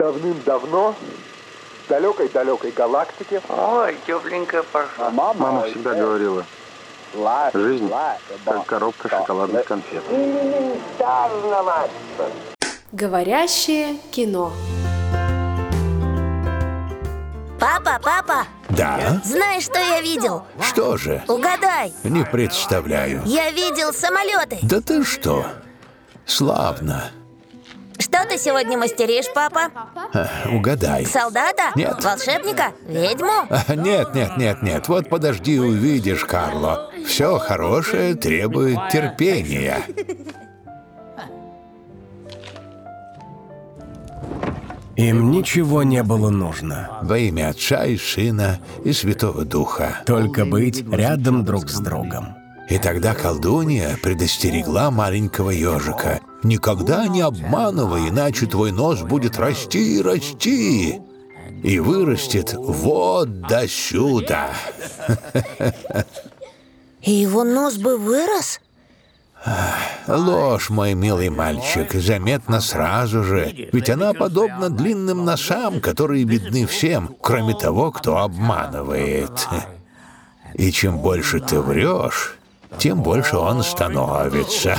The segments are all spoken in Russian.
Давным-давно в далекой-далекой галактике. Ой, тепленькая пошла. Мама всегда говорила, жизнь как коробка шоколадных конфет. Говорящее кино. Папа! Да? Знаешь, что я видел? Что же? Угадай! Не представляю. Я видел самолеты. Да ты что? Славно. Что ты сегодня мастеришь, папа? Угадай. Солдата? Нет. Волшебника? Ведьму? Нет. Вот подожди, увидишь, Карло. Все хорошее требует терпения. Им ничего не было нужно. Во имя Отца и Сына и Святого Духа. Только быть рядом друг с другом. И тогда колдунья предостерегла маленького ежика. «Никогда не обманывай, иначе твой нос будет расти и расти, и вырастет вот до сюда». И его нос бы вырос? Ложь, мой милый мальчик, заметно сразу же. Ведь она подобна длинным носам, которые видны всем, кроме того, кто обманывает. И чем больше ты врешь, тем больше он становится.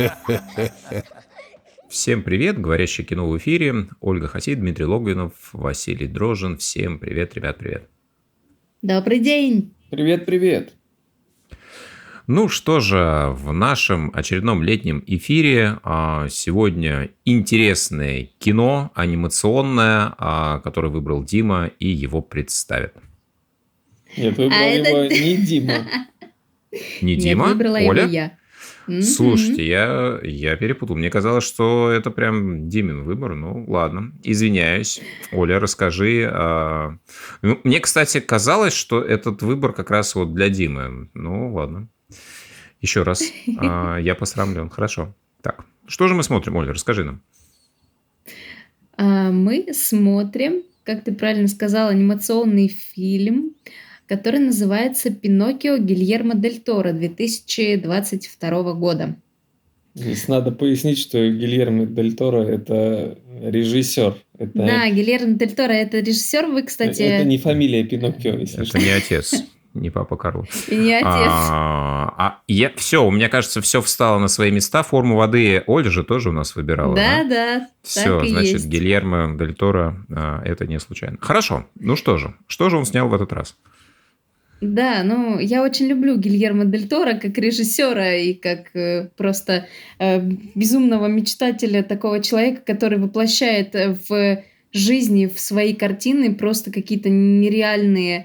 Всем привет, говорящее кино в эфире. Ольга Хасид, Дмитрий Логвинов, Василий Дрожжин. Всем привет, ребят, привет. Добрый день. Привет. Ну что же, в нашем очередном летнем эфире сегодня интересное кино, анимационное, которое выбрал Дима и его представит. Нет, выбрал его не Дима. Не Дима, выбрала Оля? его я. Слушайте, я перепутал. Мне казалось, что это прям Димин выбор. Ну, ладно. Извиняюсь. Оля, расскажи. Мне, кстати, казалось, что этот выбор как раз вот для Димы. Ну, ладно. Еще раз. Я посрамлен. Хорошо. Так, что же мы смотрим, Оля? Расскажи нам. Мы смотрим, как ты правильно сказал, анимационный фильм, который называется «Пиноккио» Гильермо дель Торо 2022 года. Здесь надо пояснить, что Гильермо дель Торо – это режиссер. Да, Гильермо дель Торо – это режиссер. Вы, кстати... Это не фамилия Пиноккио, если Это не отец, не папа Карло. И не отец. Все, у меня кажется, все встало на свои места. Форму воды Оля же тоже у нас выбирала. Да, Все, так и значит, есть. Гильермо дель Торо это не случайно. Хорошо, ну что же он снял в этот раз? Да, ну, я очень люблю Гильермо дель Торо как режиссера и как просто безумного мечтателя, такого человека, который воплощает в жизни, в свои картины просто какие-то нереальные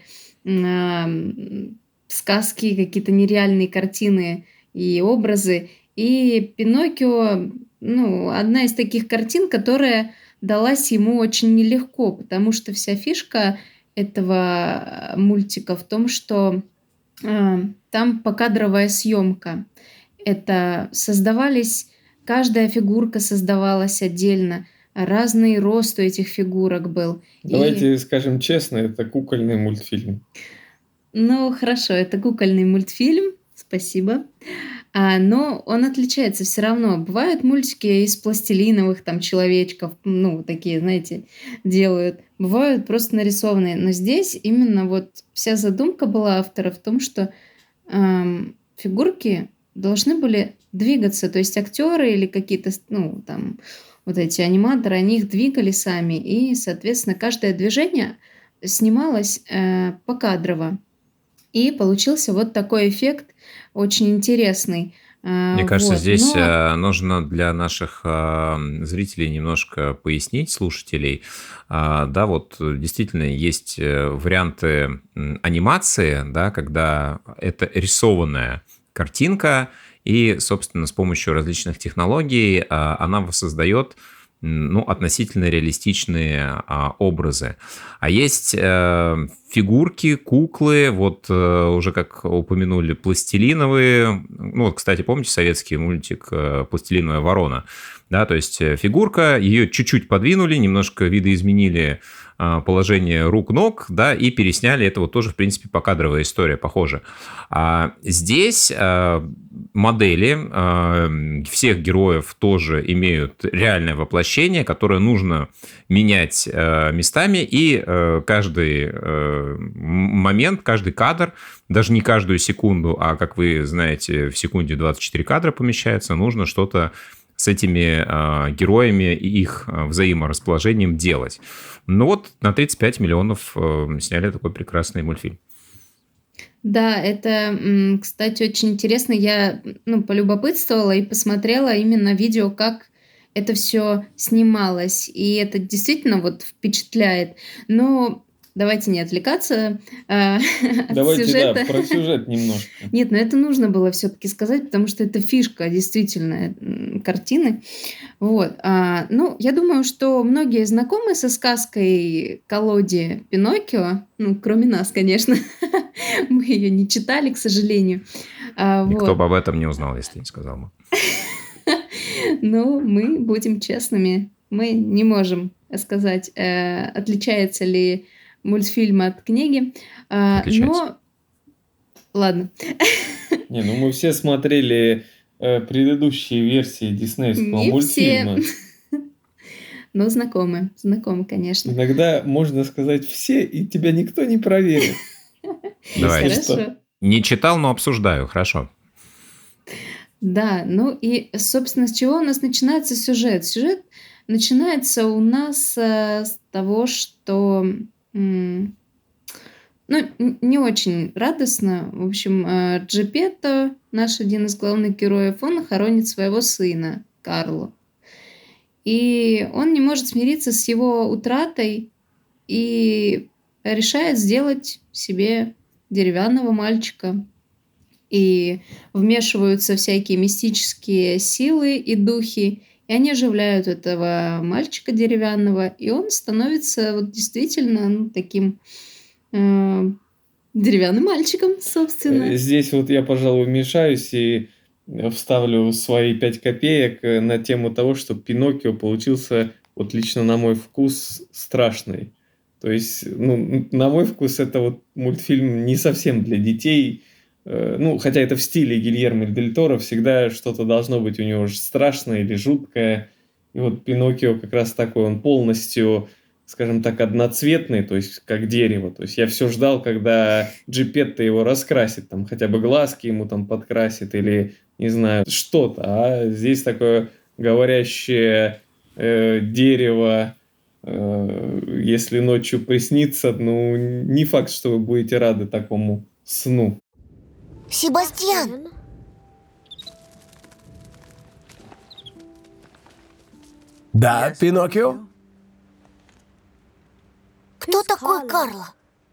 сказки, какие-то нереальные картины и образы. И «Пиноккио», ну, одна из таких картин, которая далась ему очень нелегко, потому что вся фишка этого мультика в том, что там покадровая съемка. Это каждая фигурка создавалась отдельно, разный рост у этих фигурок был. Давайте скажем честно, это кукольный мультфильм. Ну, хорошо, это кукольный мультфильм, спасибо. Но он отличается все равно. Бывают мультики из пластилиновых там человечков, ну, такие, знаете, делают. Бывают просто нарисованные. Но здесь именно вот вся задумка была автора в том, что фигурки должны были двигаться. То есть актеры или какие-то, ну, там, вот эти аниматоры, они их двигали сами. И, соответственно, каждое движение снималось покадрово. И получился вот такой эффект очень интересный. Мне кажется, здесь нужно для наших зрителей немножко пояснить, слушателей. Да, вот действительно есть варианты анимации, да, когда это рисованная картинка, и, собственно, с помощью различных технологий она воссоздает относительно реалистичные образы. А есть фигурки, куклы, вот уже как упомянули, пластилиновые. Ну, вот, кстати, помните советский мультик «Пластилиновая ворона»? Да, то есть фигурка, ее чуть-чуть подвинули, немножко видоизменили положение рук-ног, да, и пересняли. Это вот тоже, в принципе, покадровая история, похоже. А здесь модели всех героев тоже имеют реальное воплощение, которое нужно менять местами, и каждый момент, каждый кадр, даже не каждую секунду, а, как вы знаете, в секунде 24 кадра помещается, нужно что-то с этими героями и их взаиморасположением делать. Ну вот на 35 миллионов сняли такой прекрасный мультфильм. Да, это, кстати, очень интересно. Я полюбопытствовала и посмотрела именно видео, как это все снималось. И это действительно вот впечатляет. Но давайте не отвлекаться от Давайте, сюжета. да, про сюжет немножко. Нет, но это нужно было все-таки сказать, потому что это фишка действительно картины. Вот. Ну, я думаю, что многие знакомы со сказкой «Колоде Пиноккио», ну, кроме нас, конечно. Мы ее не читали, к сожалению. Никто бы об этом не узнал, если не сказал бы. Ну, мы будем честными. Мы не можем сказать, отличается ли мультфильм от книги. Отличается. Но... Ладно. Не, ну мы все смотрели предыдущие версии диснеевского Не мультфильма. все. Но знакомы. Знакомы, конечно. Иногда можно сказать все, и тебя никто не проверит. Давай. Хорошо. Не читал, но обсуждаю. Хорошо. Да, ну и, собственно, с чего у нас начинается сюжет? Сюжет начинается у нас с того, что не очень радостно. В общем, Джепетто, наш один из главных героев, он хоронит своего сына Карло. И он не может смириться с его утратой и решает сделать себе деревянного мальчика. И вмешиваются всякие мистические силы и духи, и они оживляют этого мальчика деревянного, и он становится вот действительно таким деревянным мальчиком, собственно. Здесь вот я, пожалуй, вмешаюсь и вставлю свои 5 копеек на тему того, что Пиноккио получился, вот лично на мой вкус, страшный. То есть, на мой вкус, это вот мультфильм не совсем для детей. Хотя это в стиле Гильермо Дель Торо, всегда что-то должно быть у него страшное или жуткое. И вот Пиноккио как раз такой, он полностью, скажем так, одноцветный, то есть как дерево. То есть я все ждал, когда Джепетто его раскрасит, там хотя бы глазки ему там подкрасит или, не знаю, что-то. А здесь такое говорящее дерево, если ночью приснится, не факт, что вы будете рады такому сну. Себастьян! Да, Пиноккио? Кто такой Карло?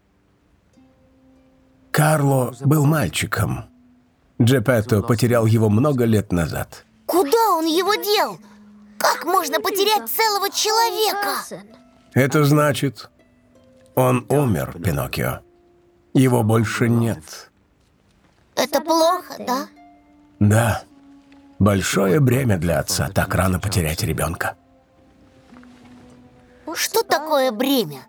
Карло был мальчиком. Джепетто потерял его много лет назад. Куда он его дел? Как можно потерять целого человека? Это значит, он умер, Пиноккио. Его больше нет. Это плохо, да? Да. Большое бремя для отца так рано потерять ребенка. Что такое бремя?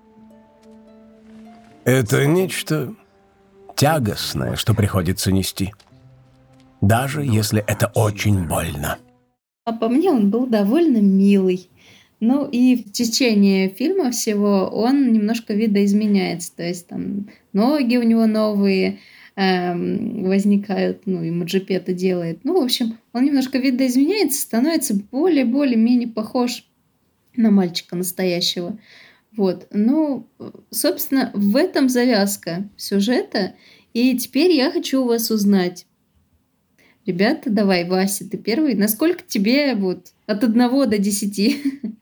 Это нечто тягостное, что приходится нести. Даже если это очень больно. А по мне он был довольно милый. Ну и в течение фильма всего он немножко видоизменяется. То есть там ноги у него новые возникают, ему Джепетто делает. В общем, он немножко видоизменяется, становится более-менее похож на мальчика настоящего. Вот. Собственно, в этом завязка сюжета. И теперь я хочу у вас узнать. Ребята, давай, Вася, ты первый. Насколько тебе от 1 до 10?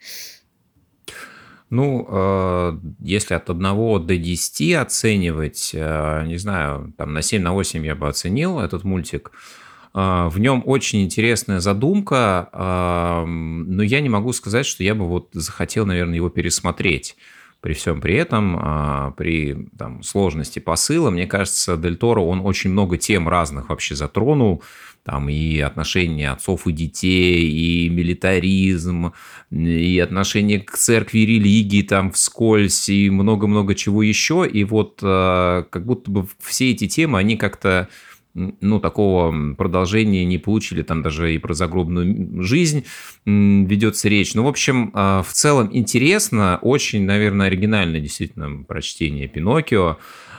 Если от 1 до 10 оценивать, не знаю, там на 7, на 8 я бы оценил этот мультик. В нем очень интересная задумка, но я не могу сказать, что я бы захотел, наверное, его пересмотреть. при всем при этом, при там, сложности посыла, мне кажется, Дель Торо, он очень много тем разных вообще затронул, там и отношения отцов и детей, и милитаризм, и отношение к церкви и религии там вскользь, и много-много чего еще. И вот как будто бы все эти темы, они как-то, ну, такого продолжения не получили. Там даже и про загробную жизнь ведется речь. Ну, в общем, в целом интересно, очень, наверное, оригинальное действительно прочтение Пиноккио.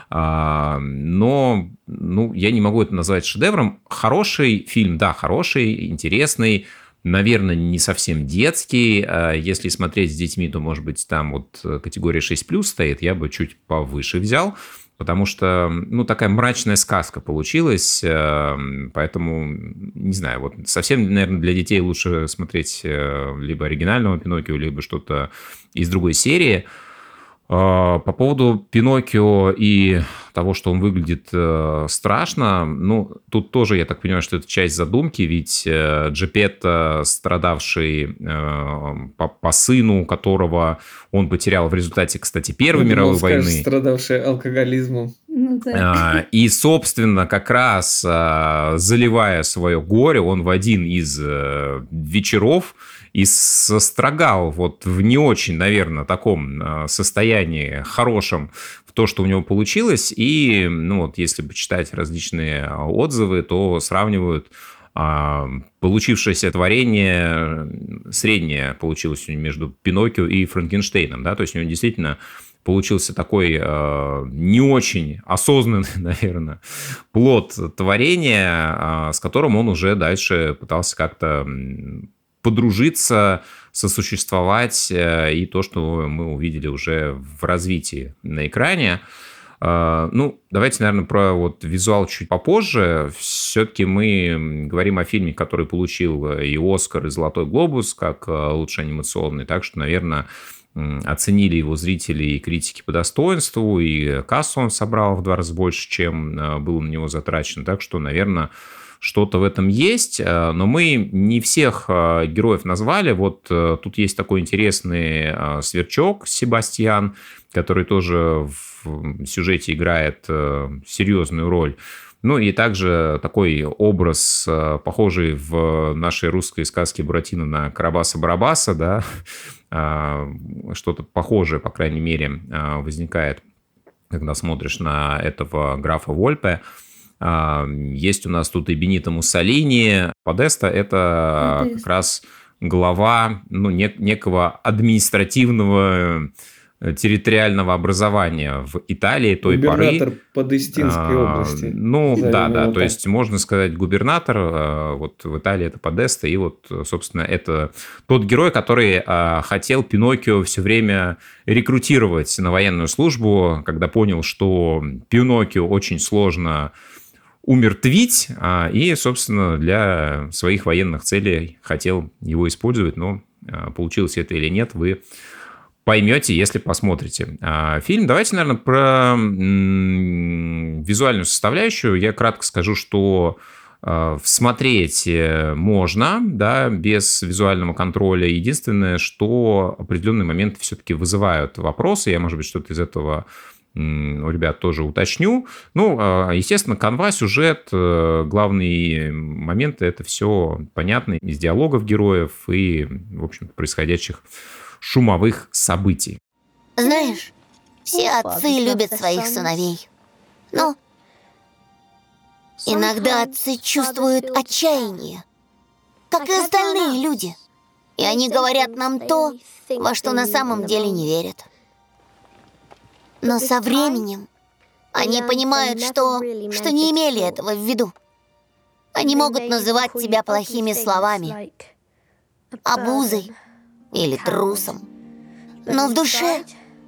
Но я не могу это назвать шедевром. Хороший фильм, да, хороший, интересный, наверное, не совсем детский. Если смотреть с детьми, то, может быть, там вот категория 6+, стоит, я бы чуть повыше взял, потому что, ну, такая мрачная сказка получилась, поэтому, не знаю, вот совсем, наверное, для детей лучше смотреть либо оригинального Пиноккио, либо что-то из другой серии. По поводу Пиноккио и того, что он выглядит страшно, ну, тут тоже, я так понимаю, что это часть задумки, ведь Джепетто, страдавший по сыну, которого он потерял в результате, кстати, Первой мировой войны. Страдавший алкоголизмом. Ну, да. И, собственно, как раз заливая свое горе, он в один из вечеров и сострогал вот в не очень, наверное, таком состоянии хорошем в то, что у него получилось. И, ну, вот если бы читать различные отзывы, то сравнивают получившееся творение, среднее получилось у него между Пиноккио и Франкенштейном, да, то есть у него действительно получился такой не очень осознанный, наверное, плод творения, с которым он уже дальше пытался как-то подружиться, сосуществовать, и то, что мы увидели уже в развитии на экране. Ну, давайте, наверное, про вот визуал чуть попозже. Все-таки мы говорим о фильме, который получил и «Оскар», и «Золотой глобус» как лучший анимационный, так что, наверное, оценили его зрители и критики по достоинству, и кассу он собрал в 2 раза больше, чем было на него затрачено, так что, наверное, что-то в этом есть, но мы не всех героев назвали. Вот тут есть такой интересный сверчок Себастьян, который тоже в сюжете играет серьезную роль. Ну и также такой образ, похожий в нашей русской сказке Буратино на Карабаса-Барабаса, да, что-то похожее, по крайней мере, возникает, когда смотришь на этого графа Вольпе. Есть у нас тут и Бенито Муссолини. Подеста – это как раз глава, ну, некого административного территориального образования в Италии той поры. Губернатор Подестинской области. Ну, да, то есть можно сказать губернатор, вот в Италии это Подеста, и вот, собственно, это тот герой, который хотел Пиноккио все время рекрутировать на военную службу, когда понял, что Пиноккио очень сложно умертвить, и, собственно, для своих военных целей хотел его использовать, но получилось это или нет, вы поймете, если посмотрите фильм. Давайте, наверное, про визуальную составляющую. Я кратко скажу, что смотреть можно, да, без визуального контроля. Единственное, что определенные моменты все-таки вызывают вопросы. Я, может быть, что-то из этого у ребят тоже уточню. Ну, естественно, канва, сюжет, главные моменты, это все понятно из диалогов героев и, в общем-то, происходящих шумовых событий. Знаешь, все отцы любят своих сыновей. Но иногда отцы чувствуют отчаяние, как и остальные люди. И они говорят нам то, во что на самом деле не верят. Но со временем они понимают, что не имели этого в виду. Они могут называть тебя плохими словами, обузой или трусом. Но в душе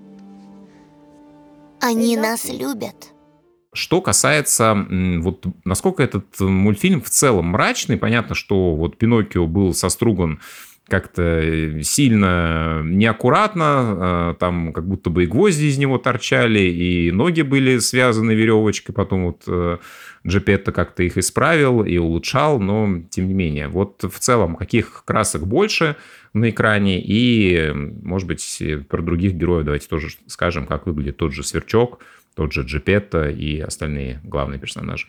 они нас любят. Что касается, вот насколько этот мультфильм в целом мрачный, понятно, что вот Пиноккио был соструган как-то сильно неаккуратно, там как будто бы и гвозди из него торчали, и ноги были связаны веревочкой, потом вот Джепетто как-то их исправил и улучшал, но тем не менее. Вот в целом, каких красок больше на экране, и, может быть, про других героев давайте тоже скажем, как выглядит тот же Сверчок, тот же Джепетто и остальные главные персонажи.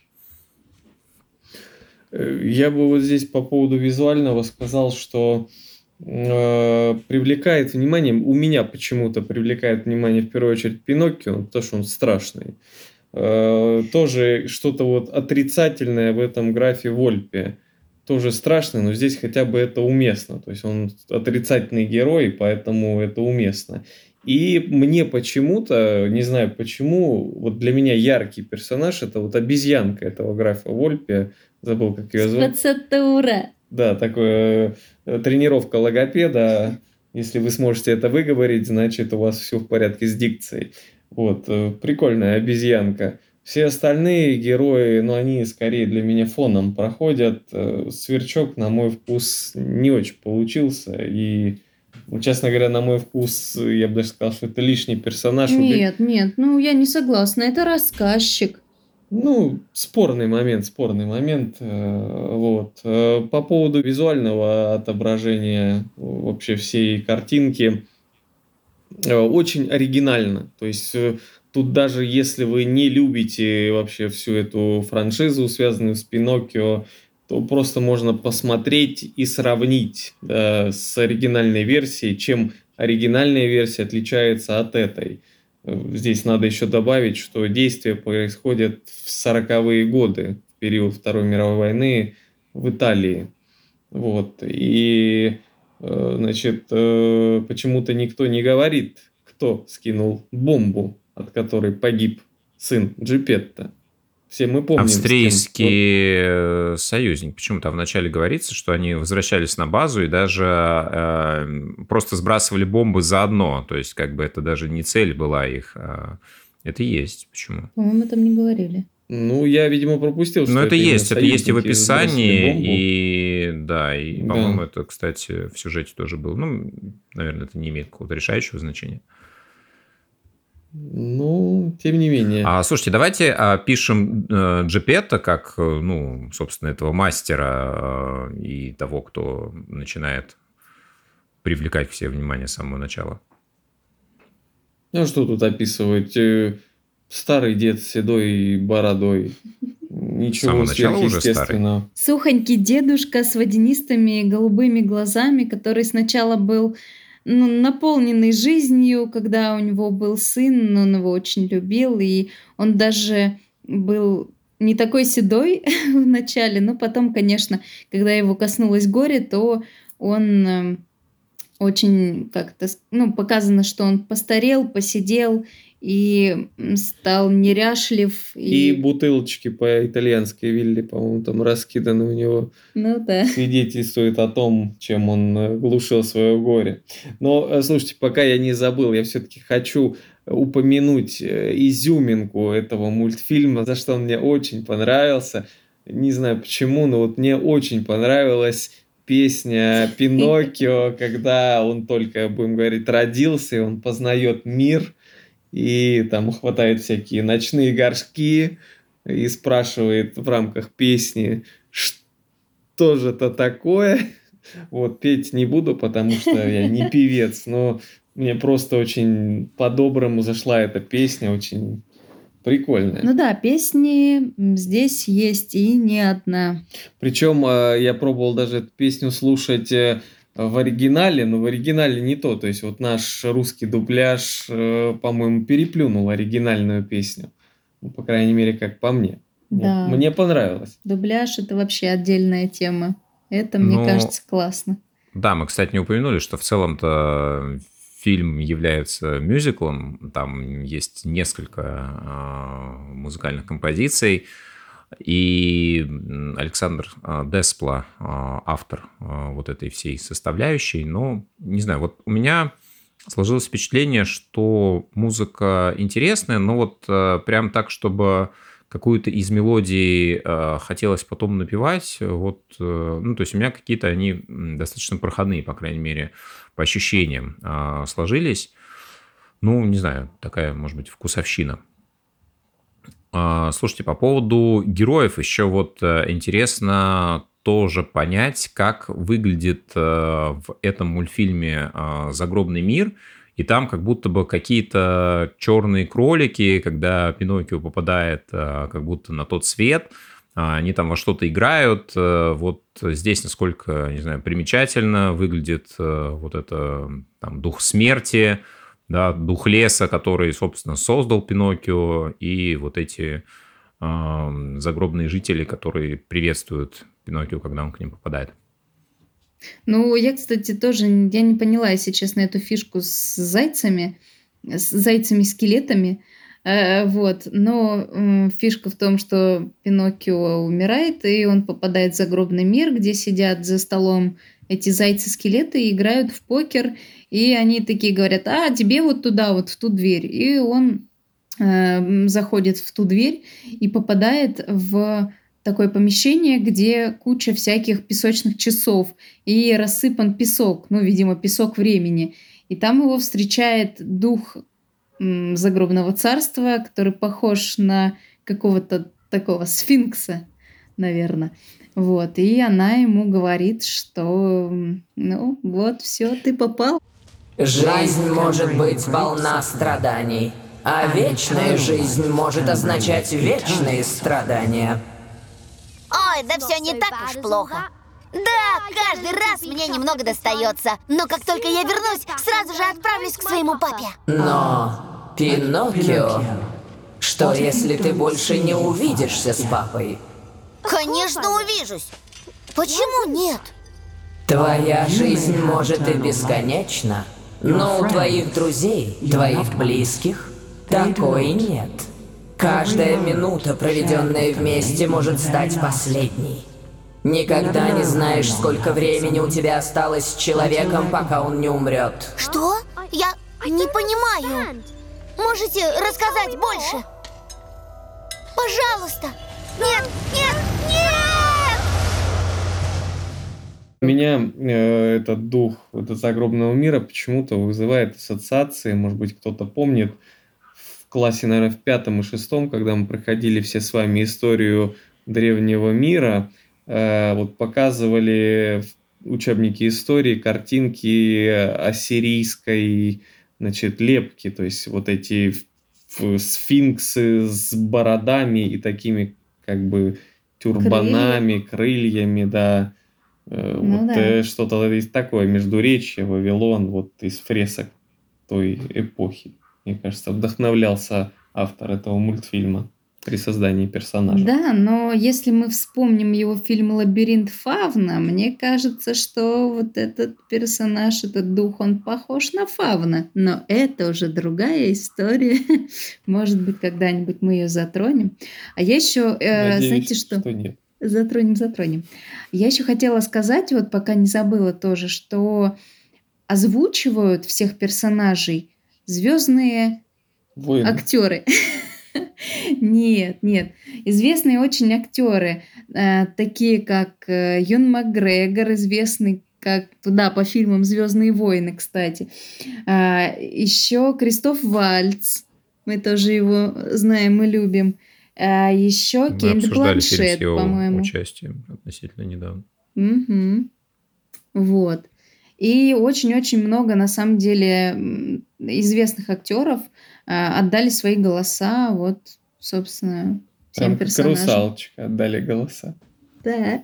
Я бы вот здесь по поводу визуального сказал, что привлекает внимание, у меня почему-то привлекает внимание в первую очередь Пиноккио, потому что он страшный. Тоже что-то вот отрицательное в этом графе Вольпе. Тоже страшно, но здесь хотя бы это уместно. То есть он отрицательный герой, поэтому это уместно. И мне почему-то, не знаю почему, вот для меня яркий персонаж — это вот обезьянка этого графа Вольпе. Забыл, как ее зовут. Спацатура. Да, такое тренировка логопеда. Если вы сможете это выговорить, значит, у вас все в порядке с дикцией. Вот, прикольная обезьянка. Все остальные герои, ну, они скорее для меня фоном проходят. Сверчок, на мой вкус, не очень получился. И, ну, честно говоря, на мой вкус, я бы даже сказал, что это лишний персонаж. Нет, ну я не согласна, это рассказчик. Ну, спорный момент. Вот. По поводу визуального отображения вообще всей картинки, очень оригинально. То есть тут даже если вы не любите вообще всю эту франшизу, связанную с Пиноккио, то просто можно посмотреть и сравнить с оригинальной версией, чем оригинальная версия отличается от этой. Здесь надо еще добавить, что действие происходит в 40-е годы, в период Второй мировой войны в Италии. Вот. И, значит, почему-то никто не говорит, кто скинул бомбу, от которой погиб сын Джепетто. Все мы помним. Австрийский союзник. Почему-то вначале говорится, что они возвращались на базу и даже просто сбрасывали бомбы заодно. То есть, как бы это даже не цель была их. Это есть. Почему? По-моему, там не говорили. Ну, я, видимо, пропустил. Но это есть и в описании, и да, и, по-моему, это, кстати, в сюжете тоже было. Ну, наверное, это не имеет какого-то решающего значения. Ну, тем не менее. Слушайте, давайте опишем Джепетто как, ну, собственно, этого мастера и того, кто начинает привлекать к себе внимание с самого начала. Ну, что тут описывать? Старый дед с седой бородой. Ничего сверхъестественного. Сухонький дедушка с водянистыми голубыми глазами, который сначала был... наполненный жизнью, когда у него был сын, он его очень любил, и он даже был не такой седой в начале, но потом, конечно, когда его коснулось горе, то он очень как-то, показано, что он постарел, посидел и стал неряшлив. И бутылочки по итальянской вилле, по-моему, там раскиданы у него. Ну да. Свидетельствует о том, чем он глушил свое горе. Но, слушайте, пока я не забыл, я все-таки хочу упомянуть изюминку этого мультфильма, за что он мне очень понравился. Не знаю почему, но вот мне очень понравилась песня Пиноккио, когда он только, будем говорить, родился, и он познает мир, и там хватает всякие ночные горшки и спрашивает в рамках песни, что же это такое. Вот, петь не буду, потому что я не певец, но мне просто очень по-доброму зашла эта песня, очень прикольная. Ну да, песни здесь есть и не одна. Причем я пробовал даже эту песню слушать в оригинале, но в оригинале не то. То есть вот наш русский дубляж, по-моему, переплюнул оригинальную песню. Ну, по крайней мере, как по мне. Да. Мне понравилось. Дубляж — это вообще отдельная тема. Это, мне кажется, классно. Да, мы, кстати, не упомянули, что в целом-то фильм является мюзиклом. Там есть несколько музыкальных композиций. И Александр Деспла, автор вот этой всей составляющей. Но, не знаю, вот у меня сложилось впечатление, что музыка интересная, но вот прям так, чтобы какую-то из мелодий хотелось потом напевать, вот, ну, то есть у меня какие-то они достаточно проходные, по крайней мере, по ощущениям сложились. Ну, не знаю, такая, может быть, вкусовщина. Слушайте, по поводу героев еще вот интересно тоже понять, как выглядит в этом мультфильме «Загробный мир». И там как будто бы какие-то черные кролики, когда Пиноккио попадает как будто на тот свет, они там во что-то играют. Вот здесь, насколько, не знаю, примечательно выглядит вот это там, дух смерти, да, дух леса, который, собственно, создал Пиноккио, и вот эти загробные жители, которые приветствуют Пиноккио, когда он к ним попадает. Ну, я, кстати, тоже я не поняла, если честно, эту фишку с зайцами-скелетами. Вот. Но фишка в том, что Пиноккио умирает, и он попадает в загробный мир, где сидят за столом эти зайцы-скелеты и играют в покер. И они такие говорят: а, тебе вот туда, вот в ту дверь. И он заходит в ту дверь и попадает в такое помещение, где куча всяких песочных часов и рассыпан песок, ну, видимо, песок времени. И там его встречает дух загробного царства, который похож на какого-то такого сфинкса, наверное. Вот. И она ему говорит, что ну вот, все, ты попал. Жизнь может быть полна страданий, а вечная жизнь может означать вечные страдания. Ой, да все не так уж плохо. Да, каждый раз мне немного достается. Но как только я вернусь, сразу же отправлюсь к своему папе. Но, Пиноккио, что если ты больше не увидишься с папой? Конечно, увижусь. Почему нет? Твоя жизнь может и бесконечна, но у твоих друзей, твоих близких, такой нет. Каждая минута, проведенная вместе, может стать последней. Никогда не знаешь, сколько времени у тебя осталось с человеком, пока он не умрет. Что? Я не понимаю. Можете рассказать больше? Пожалуйста. Нет, нет, нет! У меня этот дух этого загробного мира почему-то вызывает ассоциации, может быть, кто-то помнит, в классе, наверное, в 5 и 6, когда мы проходили все с вами историю древнего мира, вот показывали в учебнике истории картинки ассирийской, значит, лепки, то есть вот эти сфинксы с бородами и такими как бы тюрбанами, крыльями, да. Ну Вот да. что-то из такое, Междуречье, Вавилон, вот из фресок той эпохи. Мне кажется, вдохновлялся автор этого мультфильма при создании персонажа. Да, но если мы вспомним его фильм «Лабиринт Фавна», мне кажется, что вот этот персонаж, этот дух, он похож на Фавна. Но это уже другая история. Может быть, когда-нибудь мы ее затронем. А я еще, Надеюсь, знаете что? нет. Затронем. Я еще хотела сказать, вот пока не забыла тоже, что озвучивают всех персонажей звездные Воины. актеры. Нет. Известные очень актеры, такие как Юн Макгрегор, известный как, да, по фильмам «Звездные войны», кстати. Еще Кристоф Вальц, мы тоже его знаем и любим. Еще Мы Кейт обсуждали фильм с Бланшетт, его по-моему. участием относительно недавно. Мгм. Вот. И очень-очень много, на самом деле, известных актеров отдали свои голоса, вот, собственно, всем Прям как персонажам. «Русалочка» отдали голоса. Да.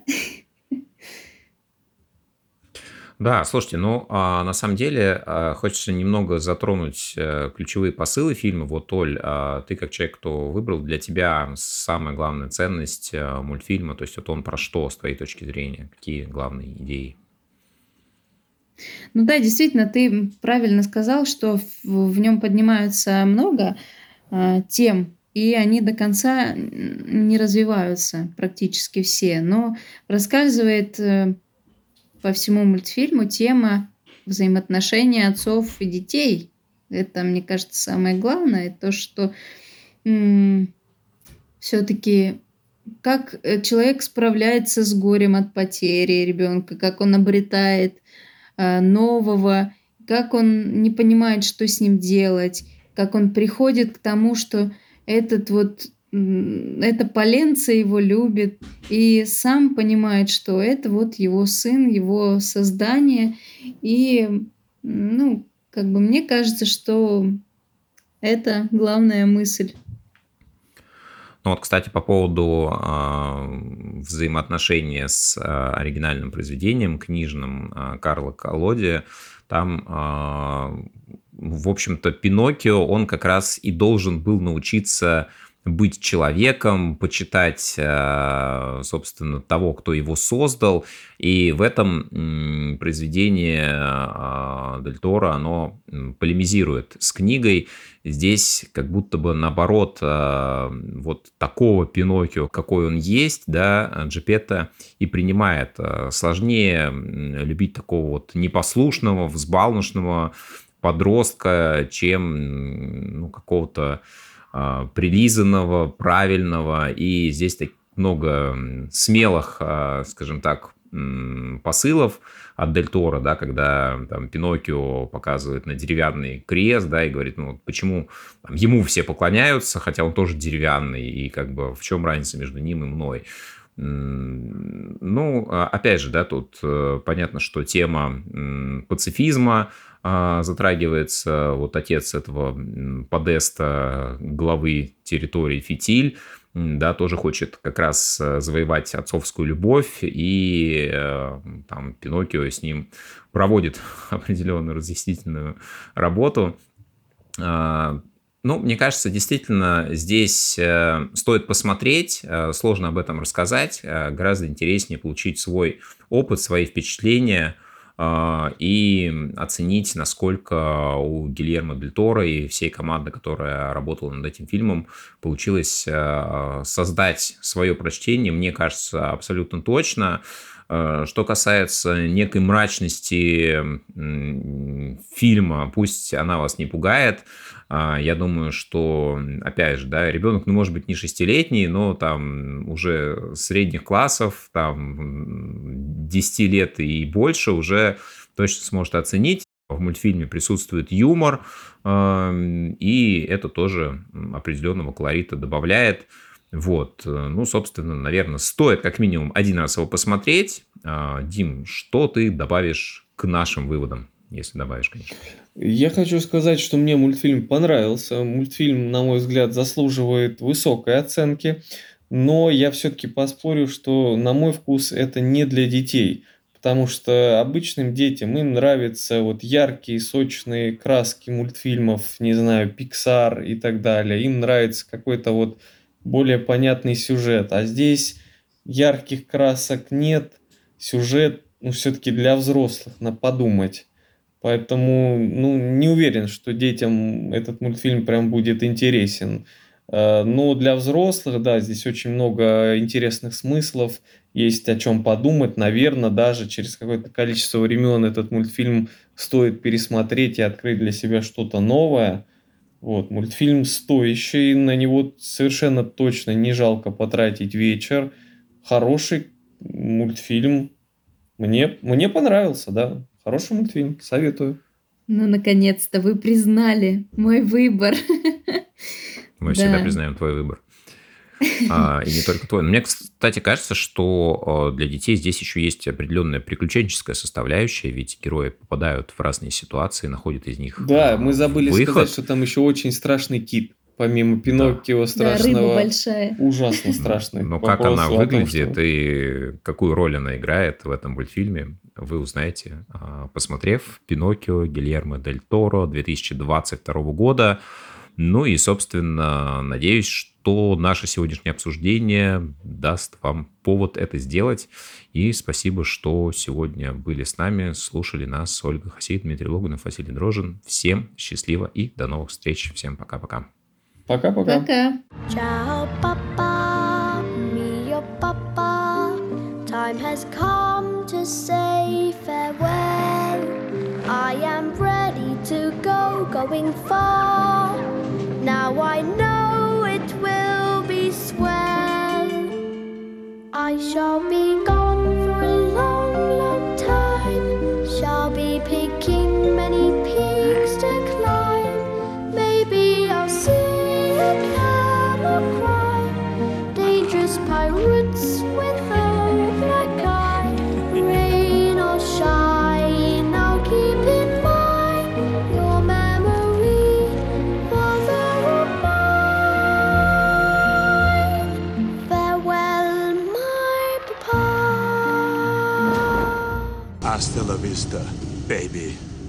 Да, слушайте, ну, на самом деле, хочется немного затронуть ключевые посылы фильма. Вот, Оль, ты как человек, кто выбрал, для тебя самая главная ценность мультфильма, то есть вот он про что, с твоей точки зрения? Какие главные идеи? Ну да, действительно, ты правильно сказал, что в нем поднимаются много тем, и они до конца не развиваются практически все, но проскальзывает по всему мультфильму тема взаимоотношений отцов и детей. Это, мне кажется, самое главное, то, что все-таки как человек справляется с горем от потери ребенка, как он обретает нового, как он не понимает, что с ним делать, как он приходит к тому, что это поленце его любит, и сам понимает, что это вот его сын, его создание. И, мне кажется, что это главная мысль. Ну вот, кстати, по поводу взаимоотношения с оригинальным произведением книжным Карла Коллоди, там, в общем-то, Пиноккио, он как раз и должен был научиться быть человеком, почитать, собственно, того, кто его создал. И в этом произведении Дель Торо, оно полемизирует с книгой. Здесь как будто бы наоборот вот такого Пиноккио, какой он есть, да, Джепетто и принимает. Сложнее любить такого вот непослушного, взбалмошного подростка, чем какого-то прилизанного, правильного. И здесь так много смелых, скажем так, посылов от Дель Торо, да, когда там Пиноккио показывает на деревянный крест, да, и говорит, почему там, ему все поклоняются, хотя он тоже деревянный, и как бы в чем разница между ним и мной. Опять же, да, тут понятно, что тема пацифизма затрагивается. Вот отец этого Подеста, главы территории Фитиль, да, тоже хочет как раз завоевать отцовскую любовь, и там Пиноккио с ним проводит определенную разъяснительную работу. Мне кажется, действительно, здесь стоит посмотреть, сложно об этом рассказать, гораздо интереснее получить свой опыт, свои впечатления и оценить, насколько у Гильермо Дель Торо и всей команды, которая работала над этим фильмом, получилось создать свое прочтение, мне кажется, абсолютно точно. Что касается некой мрачности фильма, пусть она вас не пугает, я думаю, что, опять же, да, ребенок, может быть, не 6-летний, но там уже средних классов, там 10 лет и больше уже точно сможет оценить. В мультфильме присутствует юмор, и это тоже определенного колорита добавляет. Вот, собственно, наверное, стоит как минимум один раз его посмотреть. Дим, что ты добавишь к нашим выводам, если добавишь, конечно? Я хочу сказать, что мне мультфильм понравился. Мультфильм, на мой взгляд, заслуживает высокой оценки, но я все-таки поспорю, что, на мой вкус, это не для детей. Потому что обычным детям им нравятся вот яркие, сочные краски мультфильмов, не знаю, Pixar и так далее. Им нравится какой-то вот более понятный сюжет. А здесь ярких красок нет, сюжет, все-таки для взрослых, надо подумать. Поэтому, не уверен, что детям этот мультфильм прям будет интересен. Но для взрослых, да, здесь очень много интересных смыслов, есть о чем подумать. Наверное, даже через какое-то количество времен этот мультфильм стоит пересмотреть и открыть для себя что-то новое. Вот, мультфильм стоящий, на него совершенно точно не жалко потратить вечер. Хороший мультфильм. Мне понравился, да. Хороший мультфильм, советую. Наконец-то вы признали мой выбор. Мы всегда признаем твой выбор. И не только твой. Но мне, кстати, кажется, что для детей здесь еще есть определенная приключенческая составляющая, ведь герои попадают в разные ситуации, находят из них Да, мы забыли выход. сказать, что там еще очень страшный кит. Помимо Пиноккио страшного, рыба большая. Ужасно страшный. Но как она выглядит и какую роль она играет в этом мультфильме, вы узнаете, посмотрев «Пиноккио» Гильермо Дель Торо 2022 года. И, собственно, надеюсь, что наше сегодняшнее обсуждение даст вам повод это сделать. И спасибо, что сегодня были с нами, слушали нас. Ольга Хасид, Дмитрий Логунов, Василий Дрожжин. Всем счастливо и до новых встреч. Всем пока-пока. Пока-пока. Пока. Ciao, Papa, mio Papa. Time has come to say farewell. I am ready to go, going far. Now I know it will be swell. shall be gone for a long, long time. Shall be picking many peaks to climb. Maybe I'll see a camel cry. Dangerous pirates with a black eye. Rain or shine, I'll keep in mind your memory, Father of mine. Farewell, my papa. Hasta la vista, baby.